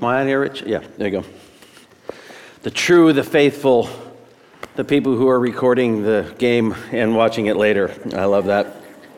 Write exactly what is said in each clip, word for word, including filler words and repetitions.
Am I on here, Rich? Yeah, there you go. The true, the faithful, the people who are recording the game and watching it later. I love that.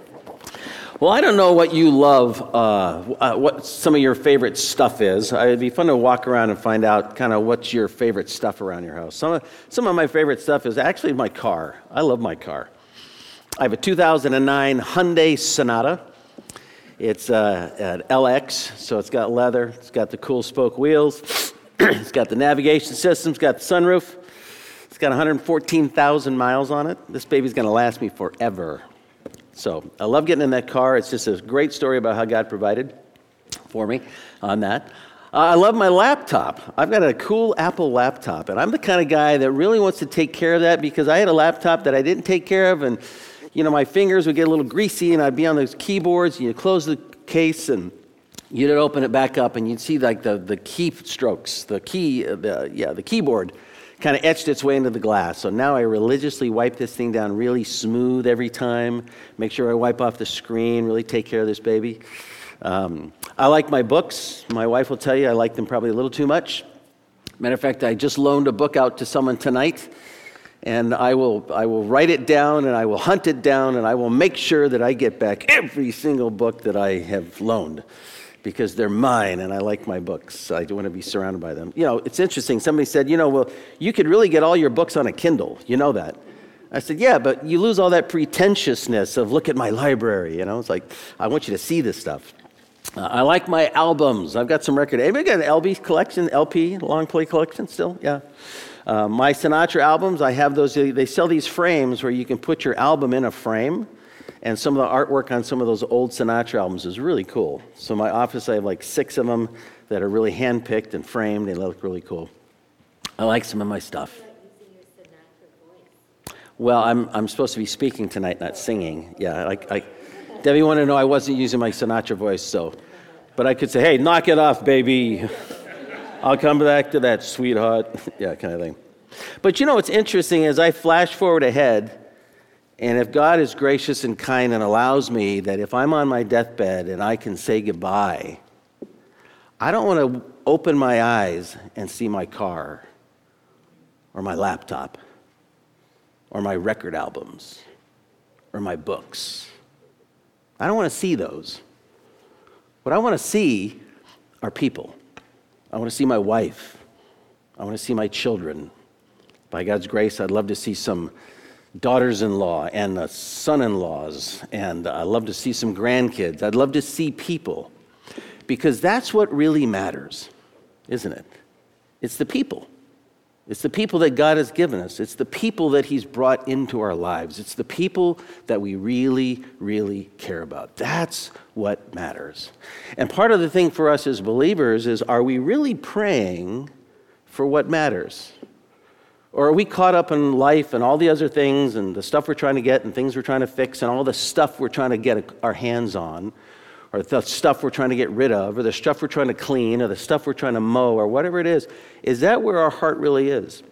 Well, I don't know what you love, uh, uh, what some of your favorite stuff is. It'd be fun to walk around and find out kind of what's your favorite stuff around your house. Some of, some of my favorite stuff is actually my car. I love my car. I have a two thousand nine Hyundai Sonata. It's uh, an L X, so it's got leather. It's got the cool spoke wheels. It's got the navigation system. It's got the sunroof. It's got one hundred fourteen thousand miles on it. This baby's going to last me forever. So I love getting in that car. It's just a great story about how God provided for me on that. Uh, I love my laptop. I've got a cool Apple laptop, and I'm the kind of guy that really wants to take care of that because I had a laptop that I didn't take care of, and you know, my fingers would get a little greasy, and I'd be on those keyboards, and you close the case, and you'd open it back up, and you'd see like the, the key strokes, the key, the yeah, the keyboard kind of etched its way into the glass. So now I religiously wipe this thing down really smooth every time, make sure I wipe off the screen, really take care of this baby. Um, I like my books. My wife will tell you I like them probably a little too much. Matter of fact, I just loaned a book out to someone tonight, and I will I will write it down, and I will hunt it down, and I will make sure that I get back every single book that I have loaned, because they're mine, and I like my books. I want to be surrounded by them. You know, it's interesting. Somebody said, you know, well, you could really get all your books on a Kindle. You know that. I said, yeah, but you lose all that pretentiousness of look at my library. You know, it's like, I want you to see this stuff. Uh, I like my albums. I've got some record. Anybody got an L P collection, L P, long play collection still? Yeah. Uh, my Sinatra albums, I have those. They sell these frames where you can put your album in a frame. And some of the artwork on some of those old Sinatra albums is really cool. So in my office, I have like six of them that are really hand-picked and framed. They look really cool. I like some of my stuff. Well, I'm I'm supposed to be speaking tonight, not singing. Yeah, like I, Debbie wanted to know I wasn't using my Sinatra voice, so. But I could say, hey, knock it off, baby. I'll come back to that, sweetheart. Yeah, kind of thing. But you know what's interesting is I flash forward ahead. And if God is gracious and kind and allows me that if I'm on my deathbed and I can say goodbye, I don't want to open my eyes and see my car or my laptop or my record albums or my books. I don't want to see those. What I want to see are people. I want to see my wife. I want to see my children. By God's grace, I'd love to see some daughters-in-law and uh, son-in-laws, and uh, I'd love to see some grandkids. I'd love to see people, because that's what really matters, isn't it? It's the people. It's the people that God has given us. It's the people that He's brought into our lives. It's the people that we really, really care about. That's what matters. And part of the thing for us as believers is, are we really praying for what matters? Or are we caught up in life and all the other things and the stuff we're trying to get and things we're trying to fix and all the stuff we're trying to get our hands on, or the stuff we're trying to get rid of, or the stuff we're trying to clean, or the stuff we're trying to mow, or whatever it is? Is that where our heart really is?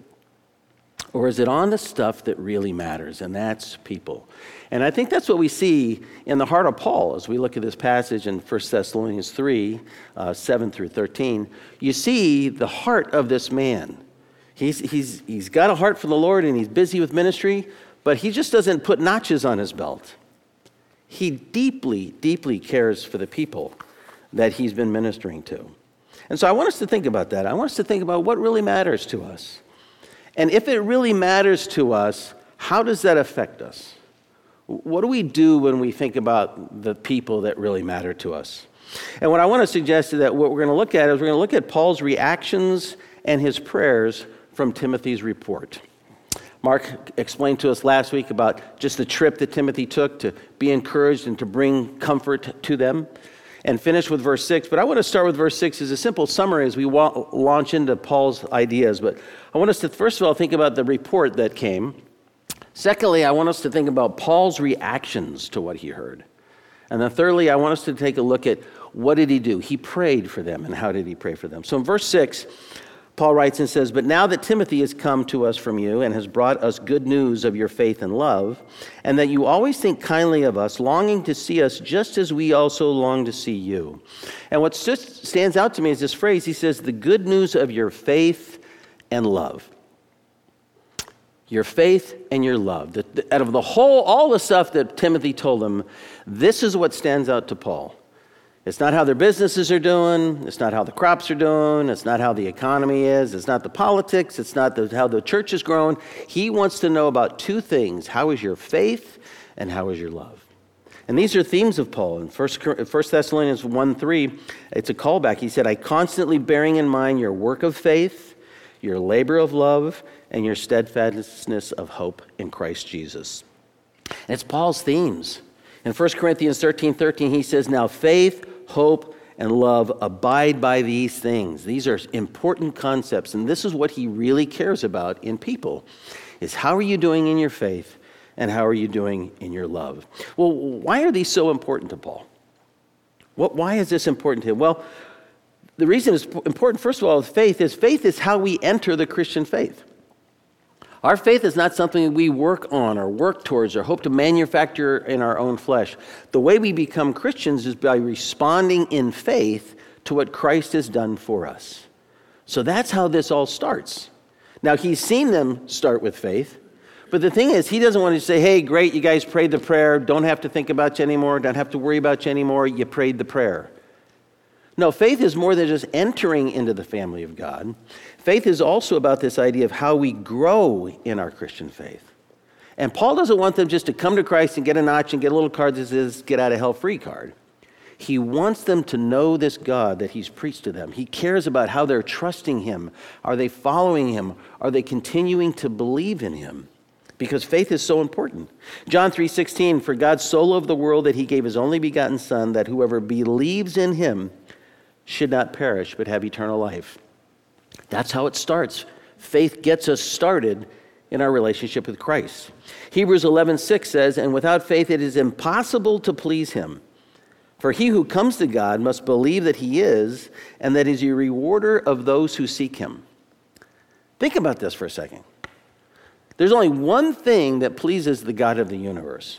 Or is it on the stuff that really matters, and that's people? And I think that's what we see in the heart of Paul as we look at this passage in First Thessalonians three, uh, seven through thirteen. You see the heart of this man. He's, he's, he's got a heart for the Lord, and he's busy with ministry, but he just doesn't put notches on his belt. He deeply, deeply cares for the people that he's been ministering to. And so I want us to think about that. I want us to think about what really matters to us. And if it really matters to us, how does that affect us? What do we do when we think about the people that really matter to us? And what I want to suggest is that what we're going to look at is we're going to look at Paul's reactions and his prayers from Timothy's report. Mark explained to us last week about just the trip that Timothy took to be encouraged and to bring comfort to them, and finish with verse six. But I want to start with verse six as a simple summary as we wa- launch into Paul's ideas. But I want us to, first of all, think about the report that came. Secondly, I want us to think about Paul's reactions to what he heard. And then thirdly, I want us to take a look at what did he do? He prayed for them, and how did he pray for them? So in verse six, Paul writes and says, "But now that Timothy has come to us from you and has brought us good news of your faith and love, and that you always think kindly of us, longing to see us just as we also long to see you." And what just stands out to me is this phrase. He says, the good news of your faith and love. Your faith and your love. The, the, out of the whole, all the stuff that Timothy told him, this is what stands out to Paul. It's not how their businesses are doing. It's not how the crops are doing. It's not how the economy is. It's not the politics. It's not the, how the church is growing. He wants to know about two things. How is your faith and how is your love? And these are themes of Paul. In First Thessalonians one three, it's a callback. He said, "I constantly bearing in mind your work of faith, your labor of love, and your steadfastness of hope in Christ Jesus." And it's Paul's themes. In First Corinthians thirteen thirteen, he says, "Now faith, hope, and love abide by these things." These are important concepts, and this is what he really cares about in people, is how are you doing in your faith, and how are you doing in your love? Well, why are these so important to Paul? What, why is this important to him? Well, the reason it's important, first of all, with faith is faith is how we enter the Christian faith. Our faith is not something we work on or work towards or hope to manufacture in our own flesh. The way we become Christians is by responding in faith to what Christ has done for us. So that's how this all starts. Now, he's seen them start with faith, but the thing is, he doesn't want to say, "Hey, great, you guys prayed the prayer, don't have to think about you anymore, don't have to worry about you anymore, you prayed the prayer." No, faith is more than just entering into the family of God. Faith is also about this idea of how we grow in our Christian faith. And Paul doesn't want them just to come to Christ and get a notch and get a little card that says, "Get out of hell free" card. He wants them to know this God that he's preached to them. He cares about how they're trusting him. Are they following him? Are they continuing to believe in him? Because faith is so important. John three sixteen, "For God so loved the world that he gave his only begotten Son, that whoever believes in him should not perish but have eternal life." That's how it starts. Faith gets us started in our relationship with Christ. Hebrews eleven six says, "And without faith it is impossible to please him. For he who comes to God must believe that he is, and that he is a rewarder of those who seek him." Think about this for a second. There's only one thing that pleases the God of the universe.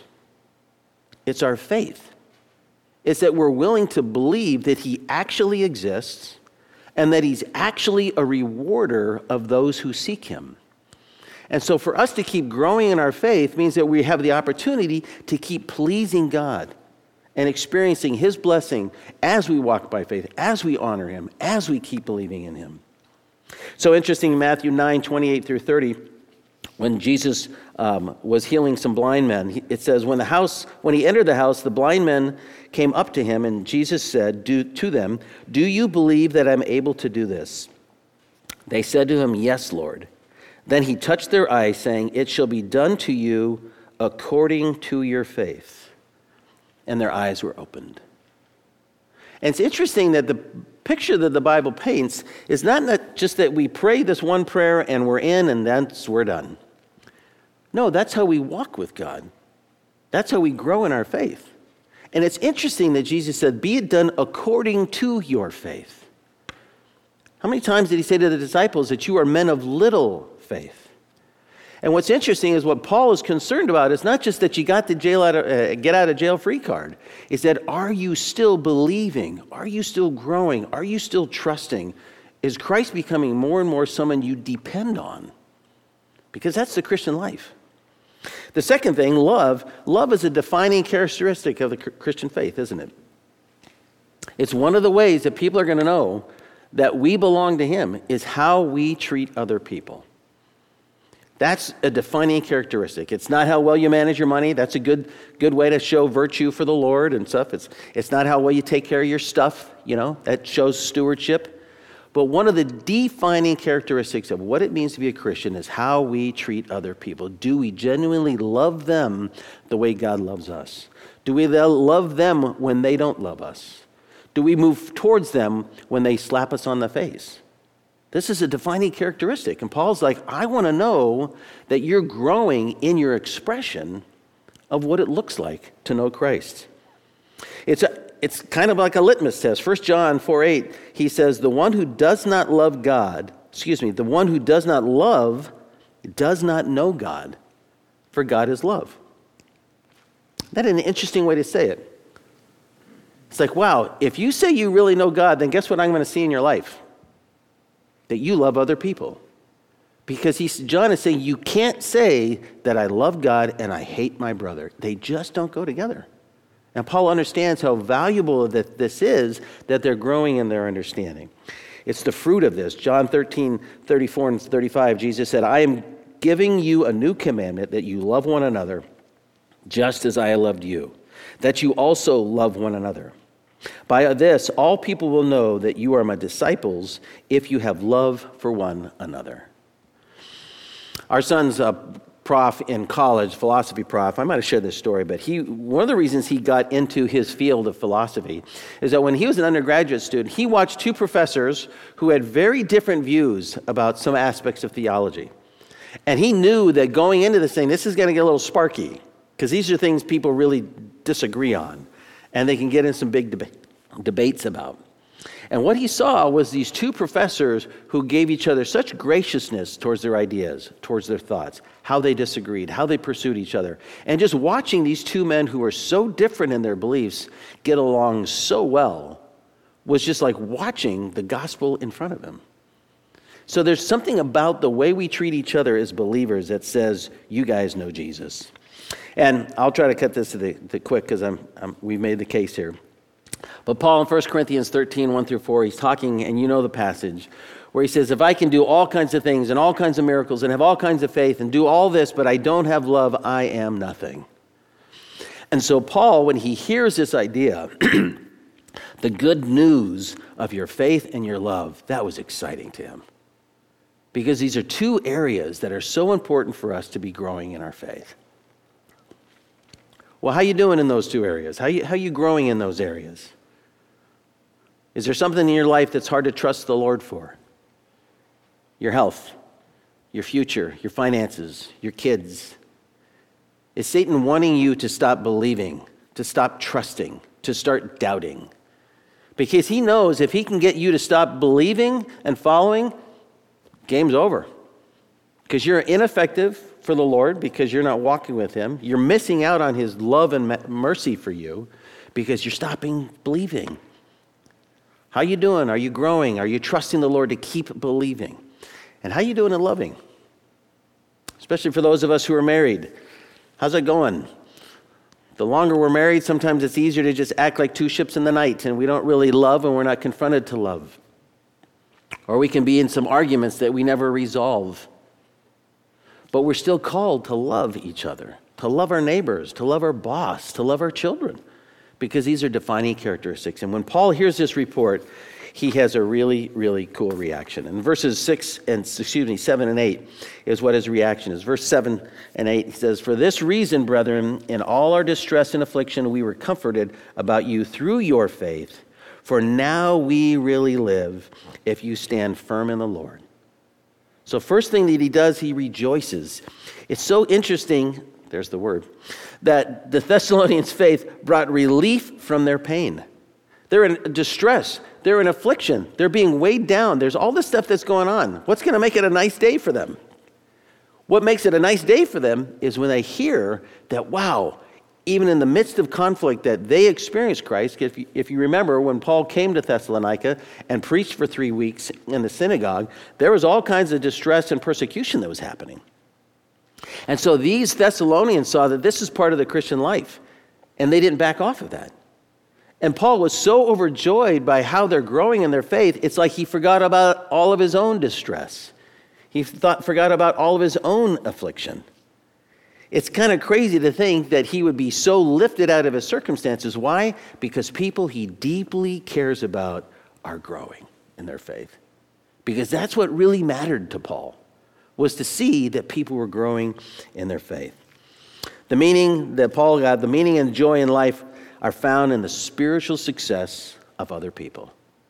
It's our faith. It's that we're willing to believe that he actually exists and that he's actually a rewarder of those who seek him. And so for us to keep growing in our faith means that we have the opportunity to keep pleasing God and experiencing his blessing as we walk by faith, as we honor him, as we keep believing in him. So interesting, Matthew nine twenty-eight through thirty, when Jesus um, was healing some blind men, it says, when the house, when he entered the house, the blind men came up to him, and Jesus said do, to them, "Do you believe that I'm able to do this?" They said to him, "Yes, Lord." Then he touched their eyes, saying, "It shall be done to you according to your faith." And their eyes were opened. And it's interesting that the picture that the Bible paints is not, not just that we pray this one prayer and we're in and that's we're done. No, that's how we walk with God. That's how we grow in our faith. And it's interesting that Jesus said, "Be it done according to your faith." How many times did he say to the disciples that you are men of little faith? And what's interesting is what Paul is concerned about is not just that you got the jail out of, uh, get out of jail free card. It's that, are you still believing? Are you still growing? Are you still trusting? Is Christ becoming more and more someone you depend on? Because that's the Christian life. The second thing, love. Love is a defining characteristic of the Christian faith, isn't it? It's one of the ways that people are going to know that we belong to him is how we treat other people. That's a defining characteristic. It's not how well you manage your money. That's a good good way to show virtue for the Lord and stuff. It's it's not how well you take care of your stuff, you know. That shows stewardship. But one of the defining characteristics of what it means to be a Christian is how we treat other people. Do we genuinely love them the way God loves us? Do we love them when they don't love us? Do we move towards them when they slap us on the face? This is a defining characteristic. And Paul's like, I want to know that you're growing in your expression of what it looks like to know Christ. It's a, it's kind of like a litmus test. First John four eight, he says, "The one who does not love God excuse me, the one who does not love does not know God, for God is love. That's an interesting way to say it. It's like, wow, if you say you really know God, then guess what I'm going to see in your life? That you love other people. Because he's, John is saying you can't say that I love God and I hate my brother. They just don't go together. And Paul understands how valuable that this is, that they're growing in their understanding. It's the fruit of this. John thirteen, thirty-four and thirty-five, Jesus said, I am giving you a new commandment, that you love one another just as I loved you, that you also love one another. By this, all people will know that you are my disciples if you have love for one another. Our son's a prof in college, philosophy prof. I might have shared this story, but he one of the reasons he got into his field of philosophy is that when he was an undergraduate student, he watched two professors who had very different views about some aspects of theology. And he knew that going into this thing, this is going to get a little sparky, because these are things people really disagree on, and they can get in some big deba- debates about. And what he saw was these two professors who gave each other such graciousness towards their ideas, towards their thoughts, how they disagreed, how they pursued each other. And just watching these two men who were so different in their beliefs get along so well was just like watching the gospel in front of him. So there's something about the way we treat each other as believers that says, you guys know Jesus. And I'll try to cut this to the, the quick because I'm, I'm, we've made the case here. But Paul in First Corinthians thirteen, one through four, he's talking, and you know the passage, where he says, if I can do all kinds of things and all kinds of miracles and have all kinds of faith and do all this, but I don't have love, I am nothing. And so Paul, when he hears this idea, the good news of your faith and your love, that was exciting to him. Because these are two areas that are so important for us to be growing in our faith. Well, how you doing in those two areas? How you, how you growing in those areas? Is there something in your life that's hard to trust the Lord for? Your health, your future, your finances, your kids. Is Satan wanting you to stop believing, to stop trusting, to start doubting? Because he knows if he can get you to stop believing and following, game's over. Because you're ineffective for the Lord, because you're not walking with him. You're missing out on his love and mercy for you because you're stopping believing. How you doing? Are you growing? Are you trusting the Lord to keep believing? And how you doing in loving? Especially for those of us who are married. How's it going? The longer we're married, sometimes it's easier to just act like two ships in the night, and we don't really love and we're not confronted to love. Or we can be in some arguments that we never resolve. But we're still called to love each other, to love our neighbors, to love our boss, to love our children, because these are defining characteristics. And when Paul hears this report, he has a really, really cool reaction. And verses six and excuse me, seven and eight is what his reaction is. Verse seven and eight, he says, for this reason, brethren, in all our distress and affliction, we were comforted about you through your faith. For now we really live if you stand firm in the Lord. So first thing that he does, he rejoices. It's so interesting, there's the word, that the Thessalonians' faith brought relief from their pain. They're in distress. They're in affliction. They're being weighed down. There's all this stuff that's going on. What's going to make it a nice day for them? What makes it a nice day for them is when they hear that, wow, even in the midst of conflict that they experienced Christ. If you, if you remember, when Paul came to Thessalonica and preached for three weeks in the synagogue, there was all kinds of distress and persecution that was happening. And so these Thessalonians saw that this is part of the Christian life, and they didn't back off of that. And Paul was so overjoyed by how they're growing in their faith, it's like he forgot about all of his own distress. He thought, forgot about all of his own affliction. It's kind of crazy to think that he would be so lifted out of his circumstances. Why? Because people he deeply cares about are growing in their faith. Because that's what really mattered to Paul, was to see that people were growing in their faith. The meaning that Paul got, the meaning and joy in life are found in the spiritual success of other people.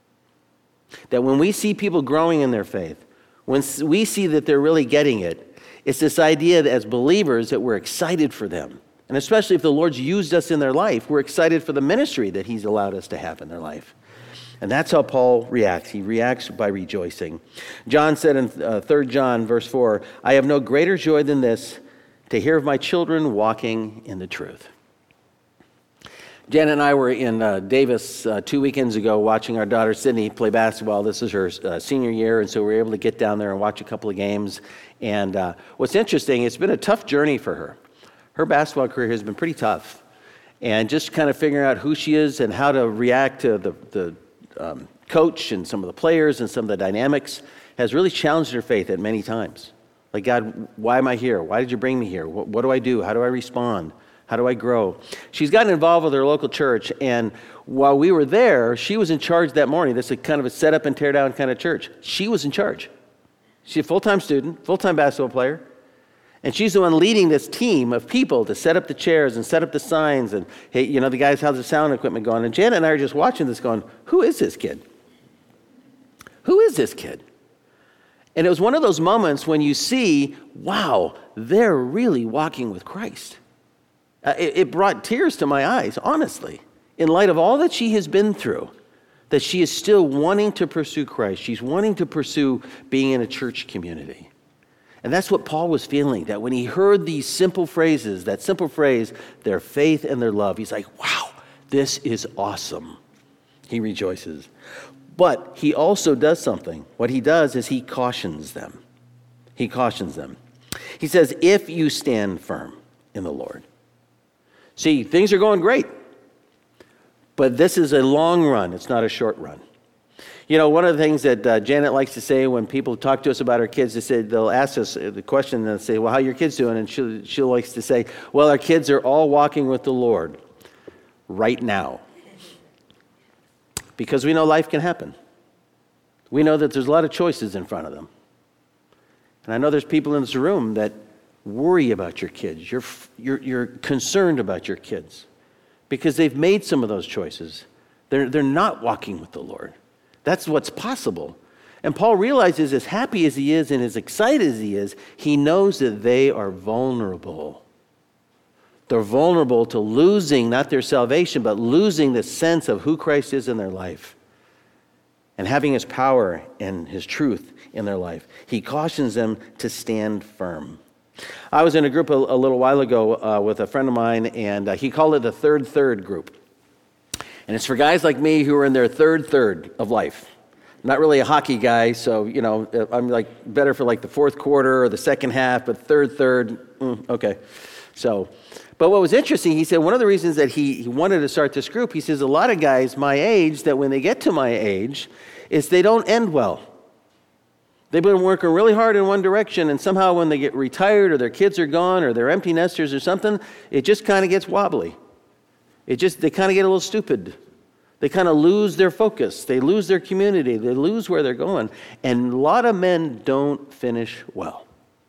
That when we see people growing in their faith, when we see that they're really getting it, it's this idea that as believers that we're excited for them. And especially if the Lord's used us in their life, we're excited for the ministry that he's allowed us to have in their life. And that's how Paul reacts. He reacts by rejoicing. John said in uh, Third John verse four, I have no greater joy than this, to hear of my children walking in the truth. Jan and I were in uh, Davis uh, two weekends ago watching our daughter Sydney play basketball. This is her uh, senior year, and so we were able to get down there and watch a couple of games. And uh, what's interesting, it's been a tough journey for her. Her basketball career has been pretty tough. And just kind of figuring out who she is and how to react to the, the um, coach and some of the players and some of the dynamics has really challenged her faith at many times. Like, God, why am I here? Why did you bring me here? What, what do I do? How do I respond? How do I grow? She's gotten involved with her local church, and while we were there, she was in charge that morning. This is kind of a set up and tear down kind of church. She was in charge. She's a full-time student, full-time basketball player, and she's the one leading this team of people to set up the chairs and set up the signs, and, hey, you know, the guys, how's the sound equipment going? And Janet and I are just watching this going, who is this kid? Who is this kid? And it was one of those moments when you see, wow, they're really walking with Christ. Uh, it, it brought tears to my eyes, honestly, in light of all that she has been through, that she is still wanting to pursue Christ. She's wanting to pursue being in a church community. And that's what Paul was feeling, that when he heard these simple phrases, that simple phrase, their faith and their love, he's like, wow, this is awesome. He rejoices. But he also does something. What he does is he cautions them. He cautions them. He says, if you stand firm in the Lord. See, things are going great, but this is a long run. It's not a short run. You know, one of the things that uh, Janet likes to say when people talk to us about our kids, they say, they'll ask us the question and they'll say, well, how are your kids doing? And she she likes to say, well, our kids are all walking with the Lord right now. Because we know life can happen. We know that there's a lot of choices in front of them. And I know there's people in this room that worry about your kids. You're, you're, you're concerned about your kids because they've made some of those choices. They're, they're not walking with the Lord. That's what's possible. And Paul realizes, as happy as he is and as excited as he is, he knows that they are vulnerable. They're vulnerable to losing not their salvation, but losing the sense of who Christ is in their life and having his power and his truth in their life. He cautions them to stand firm. I was in a group a, a little while ago uh, with a friend of mine, and uh, he called it the third third group. And it's for guys like me who are in their third third of life. I'm not really a hockey guy, so, you know, I'm like better for like the fourth quarter or the second half, but third third, mm, okay. So, but what was interesting, he said one of the reasons that he, he wanted to start this group, he says a lot of guys my age, that when they get to my age, is they don't end well. They've been working really hard in one direction, and somehow when they get retired or their kids are gone or they're empty nesters or something, it just kind of gets wobbly. It just, they kind of get a little stupid. They kind of lose their focus. They lose their community. They lose where they're going. And a lot of men don't finish well.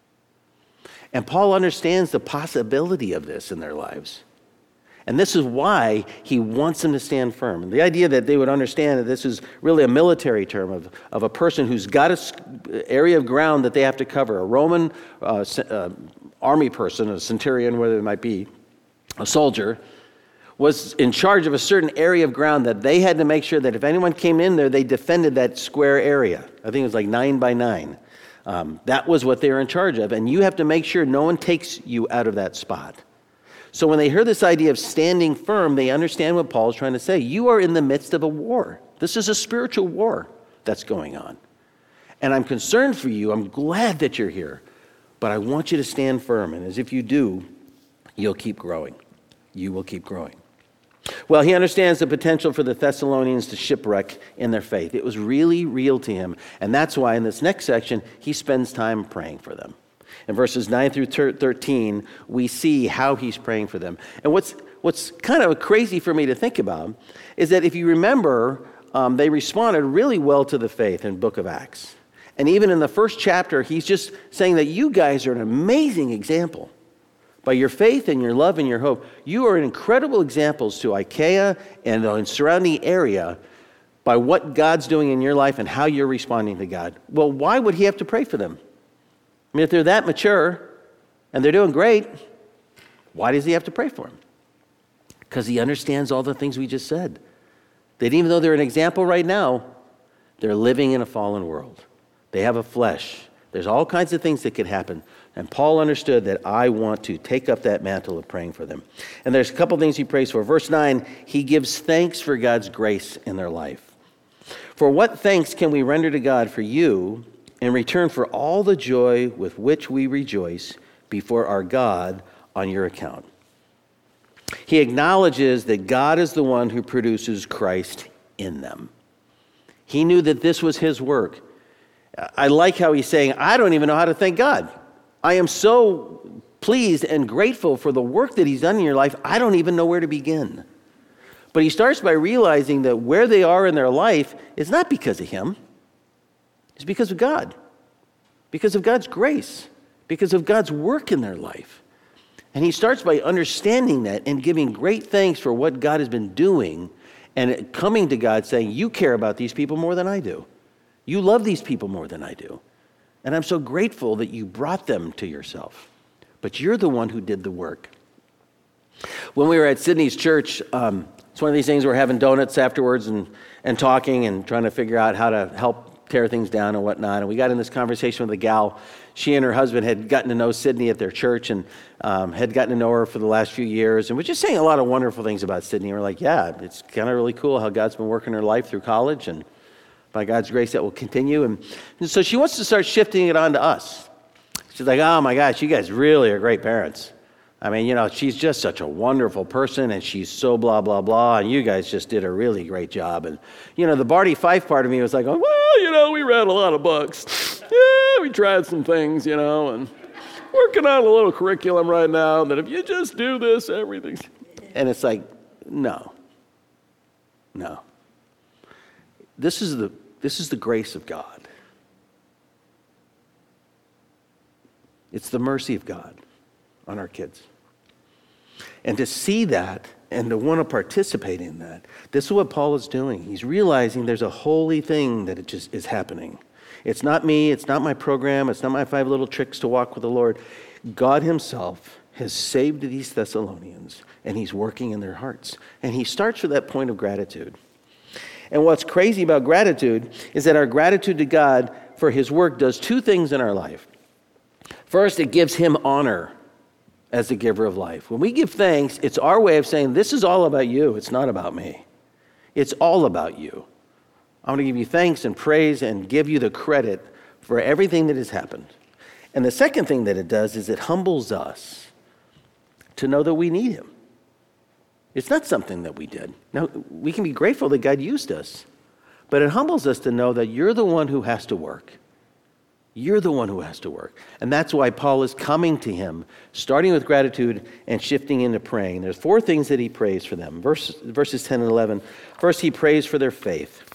And Paul understands the possibility of this in their lives. And this is why he wants them to stand firm. And the idea that they would understand that this is really a military term of, of a person who's got an area of ground that they have to cover, a Roman uh, uh, army person, a centurion, whether it might be, a soldier, was in charge of a certain area of ground that they had to make sure that if anyone came in there, they defended that square area. I think it was like nine by nine. Um, that was what they were in charge of. And you have to make sure no one takes you out of that spot. So when they hear this idea of standing firm, they understand what Paul's trying to say. You are in the midst of a war. This is a spiritual war that's going on. And I'm concerned for you. I'm glad that you're here. But I want you to stand firm. And as if you do, you'll keep growing. You will keep growing. Well, he understands the potential for the Thessalonians to shipwreck in their faith. It was really real to him. And that's why in this next section, he spends time praying for them. In verses nine through thirteen, we see how he's praying for them. And what's what's kind of crazy for me to think about is that if you remember, um, they responded really well to the faith in the book of Acts. And even in the first chapter, he's just saying that you guys are an amazing example. By your faith and your love and your hope, you are incredible examples to Achaia and the surrounding area by what God's doing in your life and how you're responding to God. Well, why would he have to pray for them? I mean, if they're that mature and they're doing great, why does he have to pray for them? Because he understands all the things we just said. That even though they're an example right now, they're living in a fallen world. They have a flesh. There's all kinds of things that could happen. And Paul understood that I want to take up that mantle of praying for them. And there's a couple things he prays for. Verse nine, he gives thanks for God's grace in their life. For what thanks can we render to God for you in return for all the joy with which we rejoice before our God on your account? He acknowledges that God is the one who produces Christ in them. He knew that this was his work. I like how he's saying, I don't even know how to thank God. I am so pleased and grateful for the work that he's done in your life, I don't even know where to begin. But he starts by realizing that where they are in their life is not because of him. It's because of God. Because of God's grace. Because of God's work in their life. And he starts by understanding that and giving great thanks for what God has been doing and coming to God saying, you care about these people more than I do. You love these people more than I do. And I'm so grateful that you brought them to yourself. But you're the one who did the work. When we were at Sydney's church, um, it's one of these things we're having donuts afterwards and, and talking and trying to figure out how to help tear things down and whatnot. And we got in this conversation with a gal. She and her husband had gotten to know Sydney at their church and um, had gotten to know her for the last few years. And we're just saying a lot of wonderful things about Sydney. We're like, yeah, it's kind of really cool how God's been working her life through college. And by God's grace, that will continue. And, and so she wants to start shifting it on to us. She's like, oh my gosh, you guys really are great parents. I mean, you know, she's just such a wonderful person, and she's so blah, blah, blah, and you guys just did a really great job. And, you know, the Barty Fife part of me was like, oh, well, you know, we read a lot of books. Yeah, we tried some things, you know, and working on a little curriculum right now that if you just do this, everything's... And it's like, no, no. This is the this is the grace of God. It's the mercy of God on our kids. And to see that and to want to participate in that, this is what Paul is doing. He's realizing there's a holy thing that it just is happening. It's not me, it's not my program, it's not my five little tricks to walk with the Lord. God himself has saved these Thessalonians, and he's working in their hearts. And he starts with that point of gratitude. And what's crazy about gratitude is that our gratitude to God for his work does two things in our life. First, it gives him honor as the giver of life. When we give thanks, it's our way of saying, this is all about you. It's not about me. It's all about you. I want to give you thanks and praise and give you the credit for everything that has happened. And the second thing that it does is it humbles us to know that we need him. It's not something that we did. Now, we can be grateful that God used us, but it humbles us to know that you're the one who has to work. You're the one who has to work. And that's why Paul is coming to him, starting with gratitude and shifting into praying. There's four things that he prays for them. Verse, verses ten and eleven. First, he prays for their faith.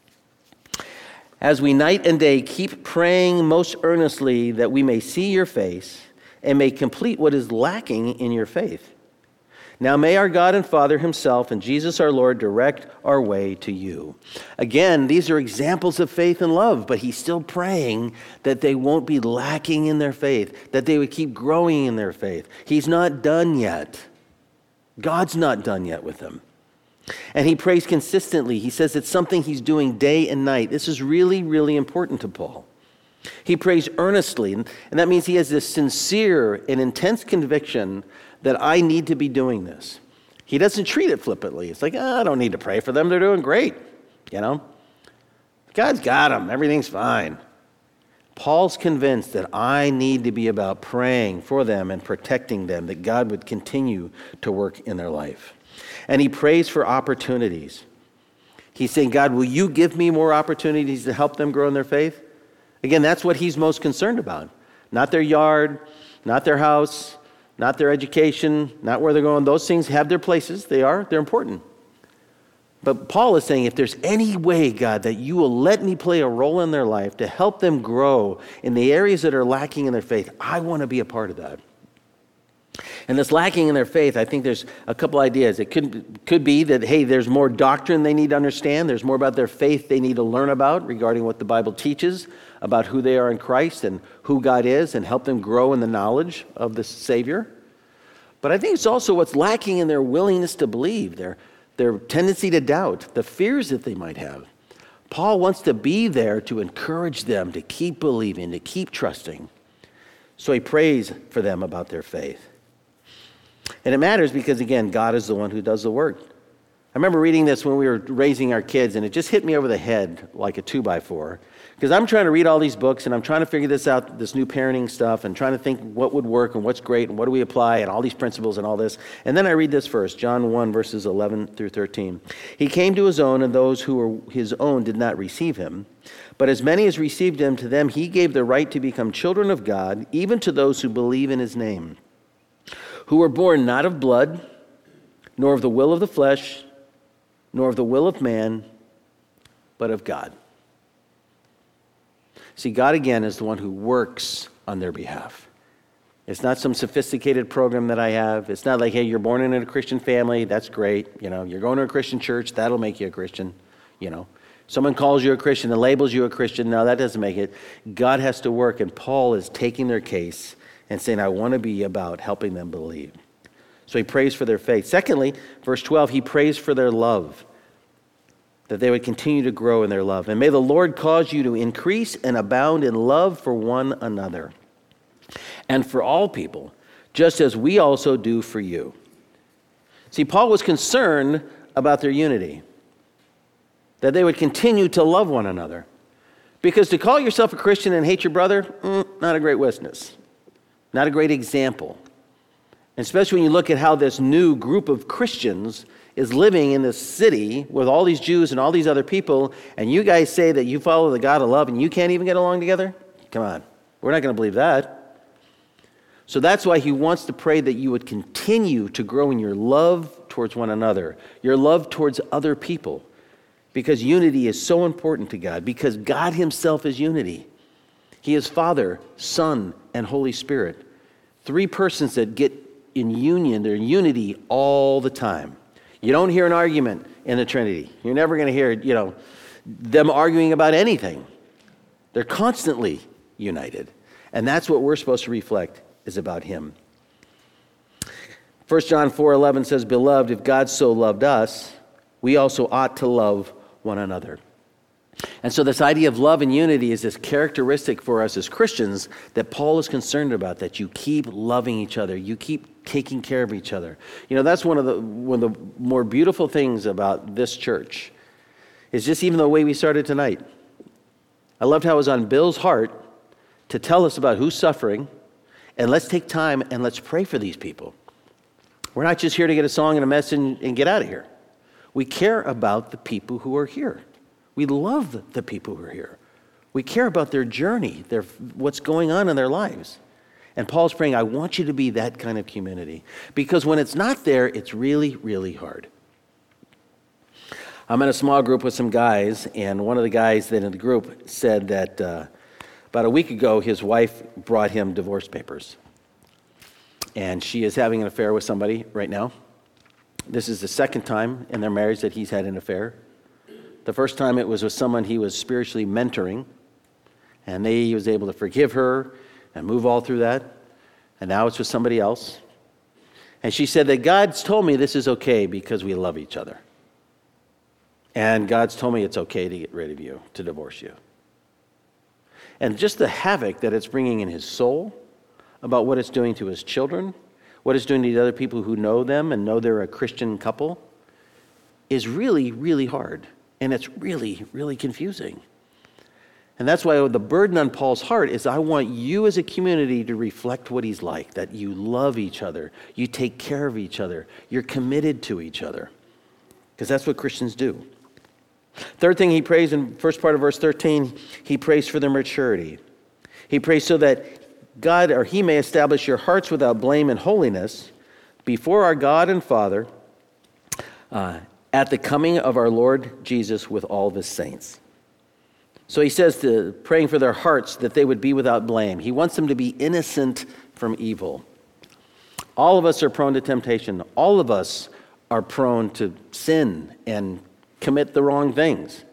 As we night and day keep praying most earnestly that we may see your face and may complete what is lacking in your faith. Now may our God and Father himself and Jesus our Lord direct our way to you. Again, these are examples of faith and love, but he's still praying that they won't be lacking in their faith, that they would keep growing in their faith. He's not done yet. God's not done yet with them. And he prays consistently. He says it's something he's doing day and night. This is really, really important to Paul. He prays earnestly, and that means he has this sincere and intense conviction that I need to be doing this. He doesn't treat it flippantly. It's like, oh, I don't need to pray for them. They're doing great, you know. God's got them. Everything's fine. Paul's convinced that I need to be about praying for them and protecting them, that God would continue to work in their life. And he prays for opportunities. He's saying, God, will you give me more opportunities to help them grow in their faith? Again, that's what he's most concerned about. Not their yard, not their house, not their education, not where they're going. Those things have their places. They are. They're important. But Paul is saying, if there's any way, God, that you will let me play a role in their life to help them grow in the areas that are lacking in their faith, I want to be a part of that. And this lacking in their faith, I think there's a couple ideas. It could, could be that, hey, there's more doctrine they need to understand. There's more about their faith they need to learn about regarding what the Bible teaches about who they are in Christ and who God is, and help them grow in the knowledge of the Savior. But I think it's also what's lacking in their willingness to believe. They're, their tendency to doubt, the fears that they might have. Paul wants to be there to encourage them to keep believing, to keep trusting. So he prays for them about their faith. And it matters because, again, God is the one who does the work. I remember reading this when we were raising our kids, and it just hit me over the head like a two by four. Because I'm trying to read all these books, and I'm trying to figure this out, this new parenting stuff, and trying to think what would work and what's great and what do we apply and all these principles and all this. And then I read this verse, John one, verses eleven through thirteen. He came to his own, and those who were his own did not receive him. But as many as received him, to them he gave the right to become children of God, even to those who believe in his name, who were born not of blood, nor of the will of the flesh, nor of the will of man, but of God. See, God, again, is the one who works on their behalf. It's not some sophisticated program that I have. It's not like, hey, you're born in a Christian family. That's great. You know, you're going to a Christian church. That'll make you a Christian. You know, someone calls you a Christian and labels you a Christian. No, that doesn't make it. God has to work, and Paul is taking their case and saying, I want to be about helping them believe. So he prays for their faith. Secondly, verse twelve, he prays for their love, that they would continue to grow in their love. And may the Lord cause you to increase and abound in love for one another and for all people, just as we also do for you. See, Paul was concerned about their unity, that they would continue to love one another. Because to call yourself a Christian and hate your brother, mm, not a great witness, not a great example. And especially when you look at how this new group of Christians is living in this city with all these Jews and all these other people, and you guys say that you follow the God of love and you can't even get along together? Come on. We're not going to believe that. So that's why he wants to pray that you would continue to grow in your love towards one another, your love towards other people, because unity is so important to God, because God himself is unity. He is Father, Son, and Holy Spirit. Three persons that get in union, they're in unity all the time. You don't hear an argument in the Trinity. You're never going to hear, you know, them arguing about anything. They're constantly united. And that's what we're supposed to reflect is about him. First John four eleven says, Beloved, if God so loved us, we also ought to love one another. And so this idea of love and unity is this characteristic for us as Christians that Paul is concerned about, that you keep loving each other, you keep taking care of each other. You know, that's one of the one of the more beautiful things about this church, is just even the way we started tonight. I loved how it was on Bill's heart to tell us about who's suffering, and let's take time and let's pray for these people. We're not just here to get a song and a message and get out of here. We care about the people who are here. We love the people who are here. We care about their journey, their what's going on in their lives. And Paul's praying, I want you to be that kind of community. Because when it's not there, it's really, really hard. I'm in a small group with some guys, and one of the guys that in the group said that uh, about a week ago, his wife brought him divorce papers. And she is having an affair with somebody right now. This is the second time in their marriage that he's had an affair. The first time it was with someone he was spiritually mentoring, and they, he was able to forgive her and move all through that. And now it's with somebody else. And she said that God's told me this is okay because we love each other. And God's told me it's okay to get rid of you, to divorce you. And just the havoc that it's bringing in his soul, about what it's doing to his children, what it's doing to the other people who know them and know they're a Christian couple, is really, really hard. And it's really, really confusing. And that's why the burden on Paul's heart is, I want you as a community to reflect what he's like, that you love each other, you take care of each other, you're committed to each other. Because that's what Christians do. Third thing he prays in first part of verse thirteen, he prays for their maturity. He prays so that God, or he may establish your hearts without blame and holiness before our God and Father uh, at the coming of our Lord Jesus with all of his saints. So he says to praying for their hearts that they would be without blame. He wants them to be innocent from evil. All of us are prone to temptation. All of us are prone to sin and commit the wrong things.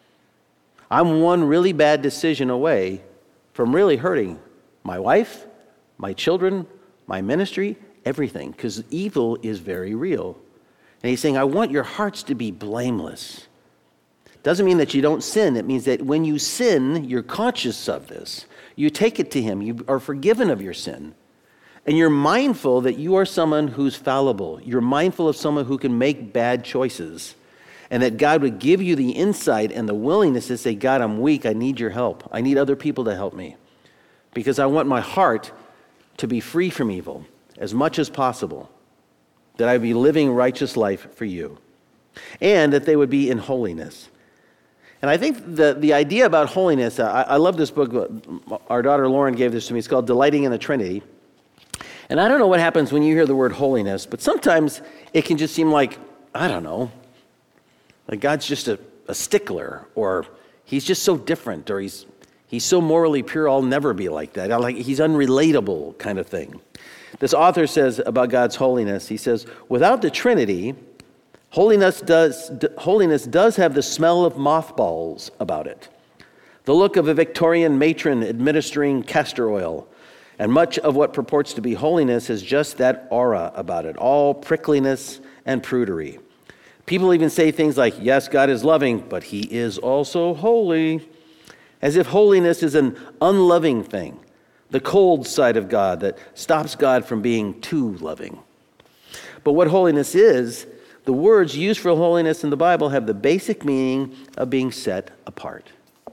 I'm one really bad decision away from really hurting my wife, my children, my ministry, everything, because evil is very real. And he's saying, I want your hearts to be blameless. Doesn't mean that you don't sin. It means that when you sin, you're conscious of this. You take it to him. You are forgiven of your sin. And you're mindful that you are someone who's fallible. You're mindful of someone who can make bad choices. And that God would give you the insight and the willingness to say, God, I'm weak. I need your help. I need other people to help me. Because I want my heart to be free from evil as much as possible. That I be living righteous life for you. And that they would be in holiness. And I think the, the idea about holiness, I, I love this book. Our daughter Lauren gave this to me. It's called Delighting in the Trinity. And I don't know what happens when you hear the word holiness, but sometimes it can just seem like, I don't know, like God's just a, a stickler, or he's just so different, or he's he's so morally pure, I'll never be like that. Like he's unrelatable kind of thing. This author says about God's holiness, he says, without the Trinity, holiness does, d- holiness does have the smell of mothballs about it, the look of a Victorian matron administering castor oil. And much of what purports to be holiness has just that aura about it, all prickliness and prudery. People even say things like, yes, God is loving, but he is also holy, as if holiness is an unloving thing, the cold side of God that stops God from being too loving. But what holiness is, the words used for holiness in the Bible have the basic meaning of being set apart.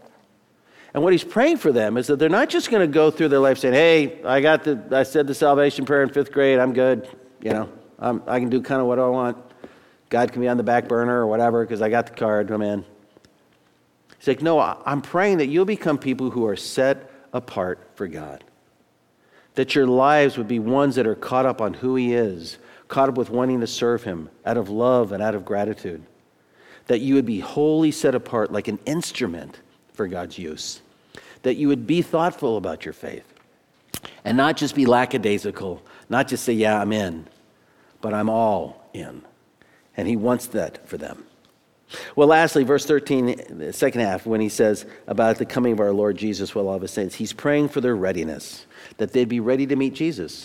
And what he's praying for them is that they're not just going to go through their life saying, hey, I got the, I said the salvation prayer in fifth grade, I'm good, you know, I'm, I can do kind of what I want. God can be on the back burner or whatever because I got the card, I'm in. He's like, no, I'm praying that you'll become people who are set apart for God. That your lives would be ones that are caught up on who he is, caught up with wanting to serve him out of love and out of gratitude. That you would be wholly set apart like an instrument for God's use. That you would be thoughtful about your faith and not just be lackadaisical, not just say, yeah, I'm in, but I'm all in. And he wants that for them. Well, lastly, verse thirteen, the second half, when he says about the coming of our Lord Jesus with all of his saints, he's praying for their readiness, that they'd be ready to meet Jesus.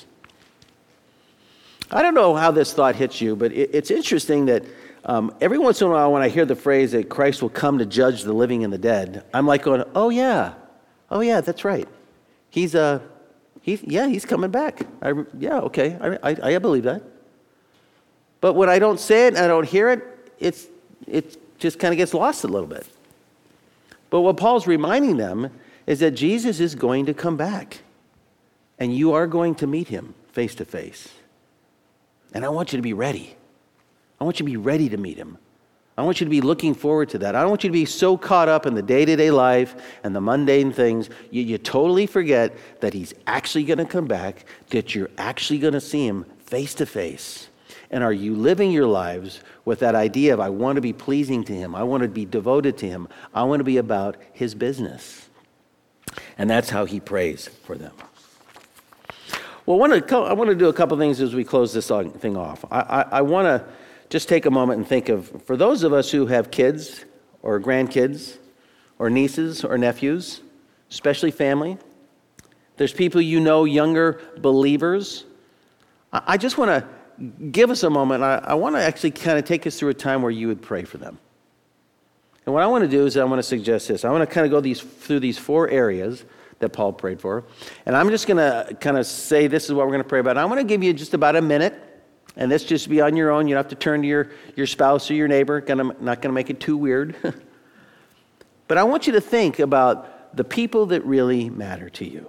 I don't know how this thought hits you, but it, it's interesting that Um, every once in a while when I hear the phrase that Christ will come to judge the living and the dead, I'm like going, oh yeah, oh yeah, that's right. He's, uh, he, yeah, he's coming back. I, yeah, okay, I, I, I believe that. But when I don't say it and I don't hear it, it's, it just kind of gets lost a little bit. But what Paul's reminding them is that Jesus is going to come back. And you are going to meet him face to face. And I want you to be ready. I want you to be ready to meet him. I want you to be looking forward to that. I don't want you to be so caught up in the day-to-day life and the mundane things, you, you totally forget that he's actually going to come back, that you're actually going to see him face to face. And are you living your lives with that idea of, I want to be pleasing to him, I want to be devoted to him, I want to be about his business? And that's how he prays for them. Well, I want to, I want to do a couple things as we close this thing off. I, I, I want to just take a moment and think of, for those of us who have kids or grandkids or nieces or nephews, especially family, there's people you know, younger believers. I, I just want to give us a moment. I, I want to actually kind of take us through a time where you would pray for them. And what I want to do is I want to suggest this. I want to kind of go these through these four areas that Paul prayed for. And I'm just going to kind of say this is what we're going to pray about. I want to give you just about a minute. And this just be on your own. You don't have to turn to your, your spouse or your neighbor. Gonna, not going to make it too weird. But I want you to think about the people that really matter to you.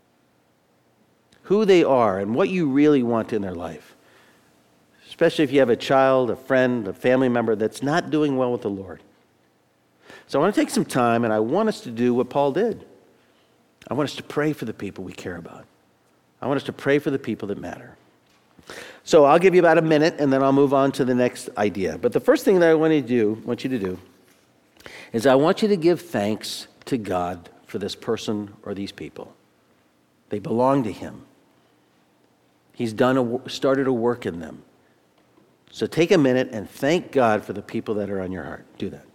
Who they are and what you really want in their life. Especially if you have a child, a friend, a family member that's not doing well with the Lord. So I want to take some time and I want us to do what Paul did. I want us to pray for the people we care about. I want us to pray for the people that matter. So I'll give you about a minute, and then I'll move on to the next idea. But the first thing that I want you to do, want you to do, is I want you to give thanks to God for this person or these people. They belong to him. He's done a, started a work in them. So take a minute and thank God for the people that are on your heart. Do that.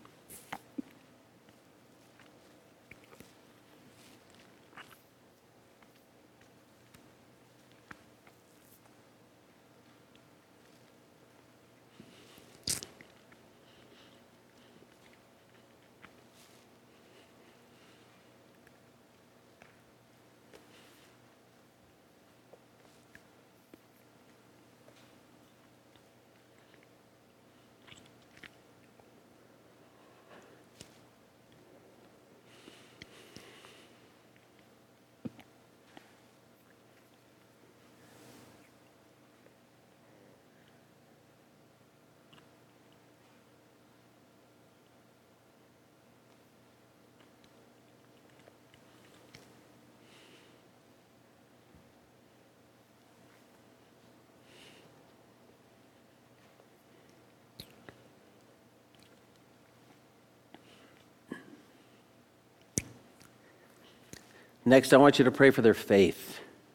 Next, I want you to pray for their faith,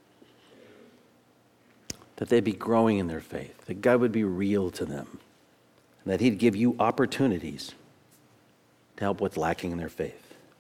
that they'd be growing in their faith, that God would be real to them, and that he'd give you opportunities to help what's lacking in their faith.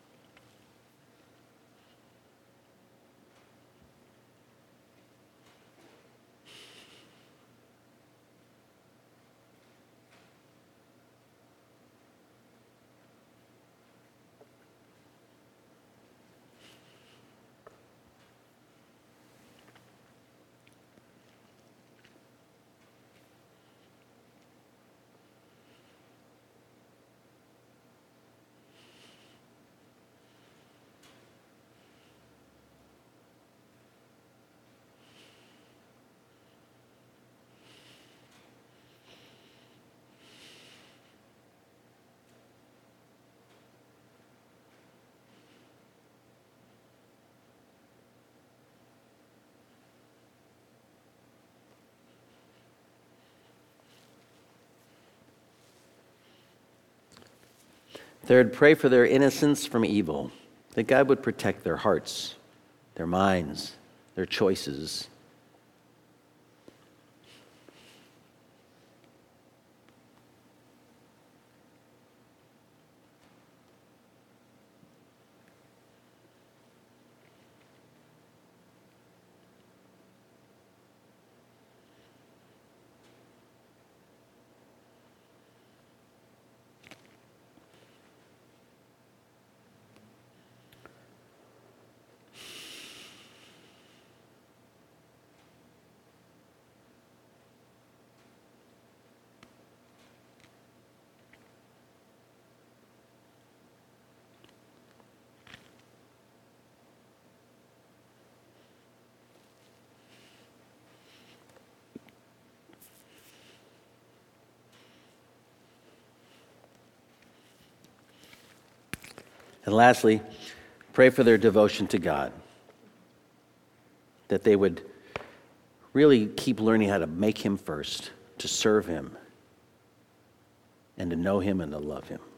Third, pray for their innocence from evil, that God would protect their hearts, their minds, their choices. And lastly, pray for their devotion to God, that they would really keep learning how to make him first, to serve him, and to know him and to love him.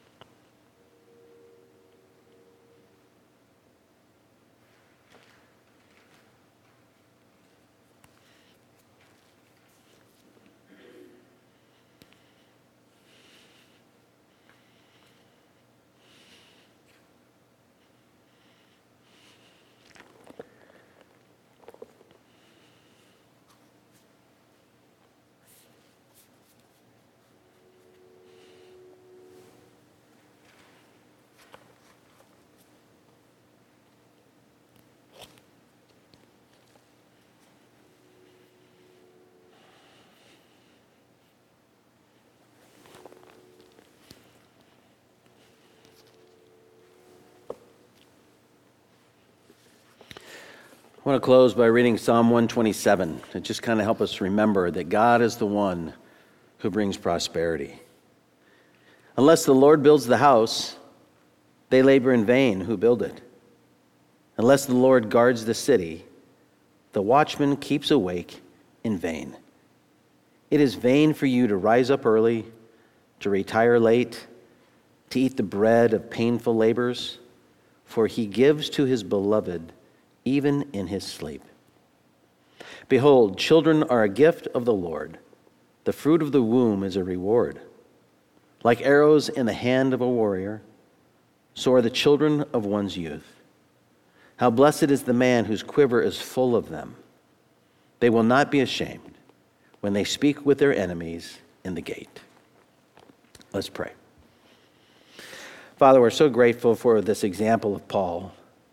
I want to close by reading Psalm one twenty-seven to just kind of help us remember that God is the one who brings prosperity. Unless the Lord builds the house, they labor in vain who build it. Unless the Lord guards the city, the watchman keeps awake in vain. It is vain for you to rise up early, to retire late, to eat the bread of painful labors, for he gives to his beloved even in his sleep. Behold, children are a gift of the Lord. The fruit of the womb is a reward. Like arrows in the hand of a warrior, so are the children of one's youth. How blessed is the man whose quiver is full of them. They will not be ashamed when they speak with their enemies in the gate. Let's pray. Father, we're so grateful for this example of Paul,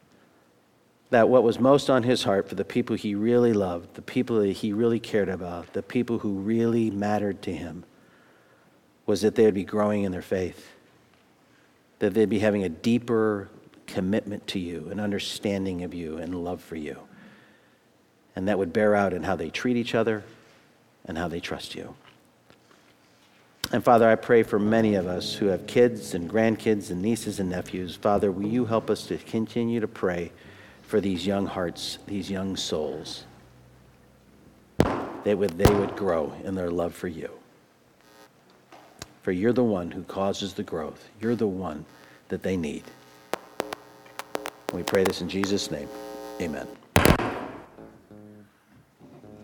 that what was most on his heart for the people he really loved, the people that he really cared about, the people who really mattered to him, was that they would be growing in their faith, that they'd be having a deeper commitment to you, an understanding of you, and love for you. And that would bear out in how they treat each other and how they trust you. And Father, I pray for many of us who have kids and grandkids and nieces and nephews. Father, will you help us to continue to pray for these young hearts, these young souls, that would, they would grow in their love for you. For you're the one who causes the growth. You're the one that they need. We pray this in Jesus' name. Amen.